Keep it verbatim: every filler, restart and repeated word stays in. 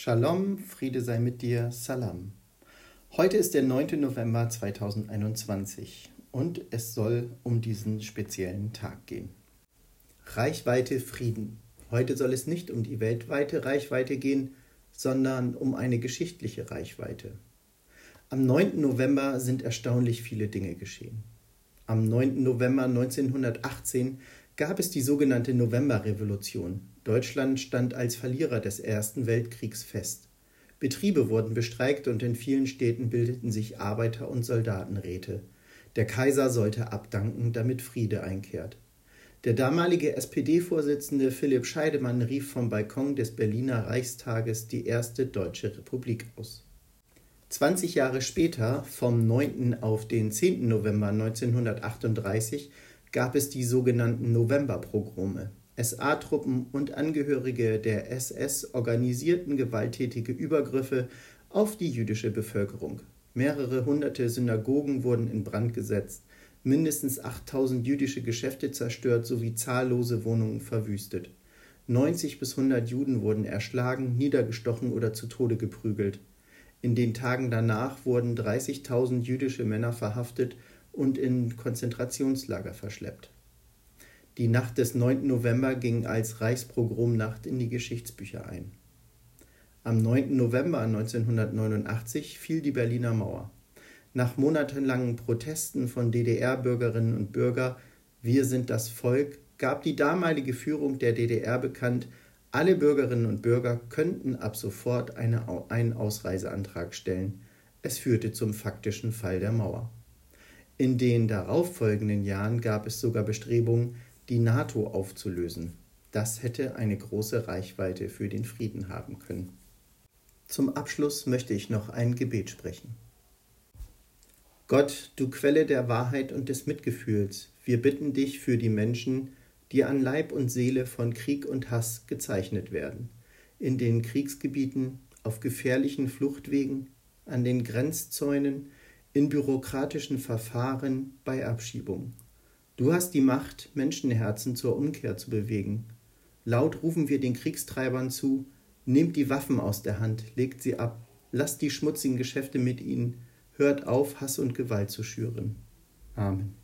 Shalom, Friede sei mit dir, Salam. Heute ist der neunte November zweitausendeinundzwanzig und es soll um diesen speziellen Tag gehen. Reichweite Frieden. Heute soll es nicht um die weltweite Reichweite gehen, sondern um eine geschichtliche Reichweite. Am neunten November sind erstaunlich viele Dinge geschehen. Am neunten November neunzehnhundertachtzehn gab es die sogenannte Novemberrevolution. Deutschland stand als Verlierer des Ersten Weltkriegs fest. Betriebe wurden bestreikt und in vielen Städten bildeten sich Arbeiter- und Soldatenräte. Der Kaiser sollte abdanken, damit Friede einkehrt. Der damalige S P D-Vorsitzende Philipp Scheidemann rief vom Balkon des Berliner Reichstages die erste deutsche Republik aus. zwanzig Jahre später, vom neunten auf den zehnten November neunzehnhundertachtunddreißig, gab es die sogenannten Novemberpogrome. S A-Truppen und Angehörige der S S organisierten gewalttätige Übergriffe auf die jüdische Bevölkerung. Mehrere hunderte Synagogen wurden in Brand gesetzt, mindestens achttausend jüdische Geschäfte zerstört sowie zahllose Wohnungen verwüstet. neunzig bis hundert Juden wurden erschlagen, niedergestochen oder zu Tode geprügelt. In den Tagen danach wurden dreißigtausend jüdische Männer verhaftet und in Konzentrationslager verschleppt. Die Nacht des neunten November ging als Reichspogromnacht in die Geschichtsbücher ein. Am neunten November neunzehnhundertneunundachtzig fiel die Berliner Mauer. Nach monatelangen Protesten von D D R-Bürgerinnen und Bürgern „Wir sind das Volk" gab die damalige Führung der D D R bekannt, alle Bürgerinnen und Bürger könnten ab sofort eine, einen Ausreiseantrag stellen. Es führte zum faktischen Fall der Mauer. In den darauffolgenden Jahren gab es sogar Bestrebungen, die NATO aufzulösen. Das hätte eine große Reichweite für den Frieden haben können. Zum Abschluss möchte ich noch ein Gebet sprechen. Gott, du Quelle der Wahrheit und des Mitgefühls, wir bitten dich für die Menschen, die an Leib und Seele von Krieg und Hass gezeichnet werden, in den Kriegsgebieten, auf gefährlichen Fluchtwegen, an den Grenzzäunen, in bürokratischen Verfahren, bei Abschiebung. Du hast die Macht, Menschenherzen zur Umkehr zu bewegen. Laut rufen wir den Kriegstreibern zu: Nehmt die Waffen aus der Hand, legt sie ab, lasst die schmutzigen Geschäfte mit ihnen, hört auf, Hass und Gewalt zu schüren. Amen.